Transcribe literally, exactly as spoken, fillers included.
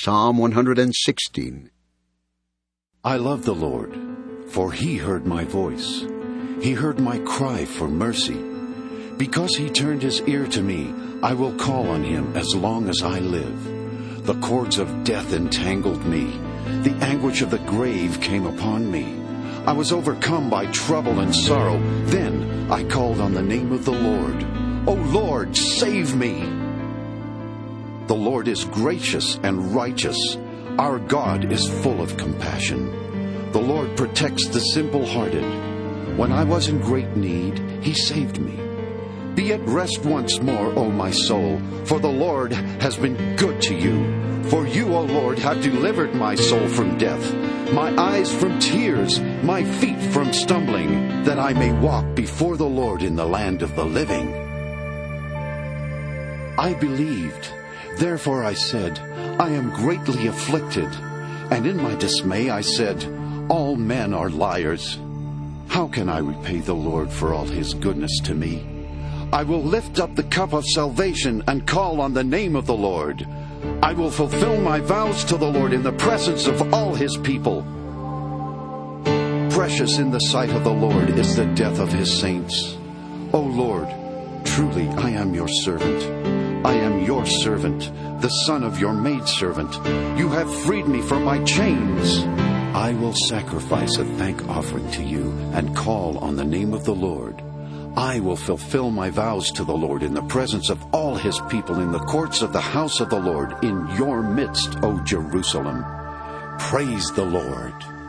Psalm one hundred sixteen. I love the Lord, for he heard my voice. He heard my cry for mercy. Because he turned his ear to me, I will call on him as long as I live. The cords of death entangled me. The anguish of the grave came upon me. I was overcome by trouble and sorrow. Then I called on the name of the Lord. O Lord, save me! The Lord is gracious and righteous. Our God is full of compassion. The Lord protects the simple-hearted. When I was in great need, he saved me. Be at rest once more, O my soul, for the Lord has been good to you. For you, O Lord, have delivered my soul from death, my eyes from tears, my feet from stumbling, that I may walk before the Lord in the land of the living. I believed. Therefore I said, I am greatly afflicted. And in my dismay I said, all men are liars. How can I repay the Lord for all his goodness to me? I will lift up the cup of salvation and call on the name of the Lord. I will fulfill my vows to the Lord in the presence of all his people. Precious in the sight of the Lord is the death of his saints. O Lord, truly I am your servant. I am your servant, the son of your maidservant. You have freed me from my chains. I will sacrifice a thank offering to you and call on the name of the Lord. I will fulfill my vows to the Lord in the presence of all his people in the courts of the house of the Lord in your midst, O Jerusalem. Praise the Lord.